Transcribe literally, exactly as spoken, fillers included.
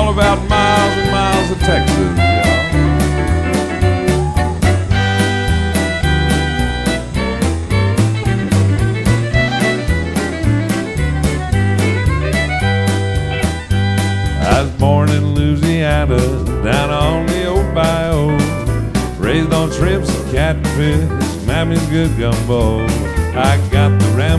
all about miles and miles of Texas, y'all. I was born in Louisiana, down on the old bayou. Raised on shrimps and catfish, mammy's good gumbo. I got the ram